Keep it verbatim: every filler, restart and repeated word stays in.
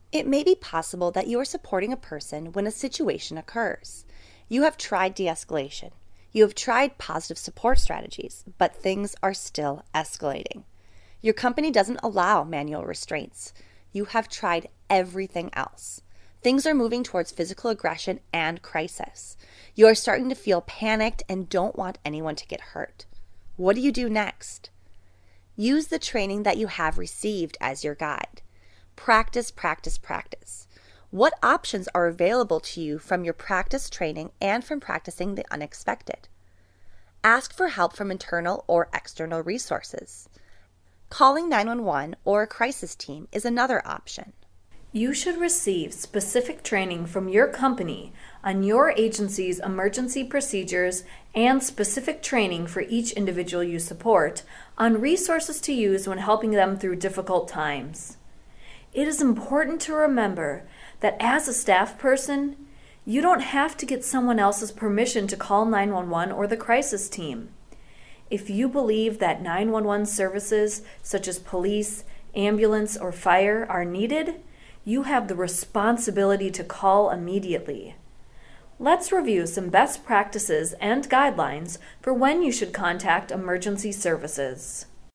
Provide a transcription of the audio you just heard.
It may be possible that you are supporting a person when a situation occurs. You have tried de-escalation. You have tried positive support strategies, but things are still escalating. Your company doesn't allow manual restraints. You have tried everything else. Things are moving towards physical aggression and crisis. You are starting to feel panicked and don't want anyone to get hurt. What do you do next? Use the training that you have received as your guide. Practice, practice, practice. What options are available to you from your practice training and from practicing the unexpected? Ask for help from internal or external resources. Calling nine one one or a crisis team is another option. You should receive specific training from your company on your agency's emergency procedures and specific training for each individual you support on resources to use when helping them through difficult times. It is important to remember that as a staff person, you don't have to get someone else's permission to call nine one one or the crisis team. If you believe that nine one one services such as police, ambulance, or fire are needed, you have the responsibility to call immediately. Let's review some best practices and guidelines for when you should contact emergency services.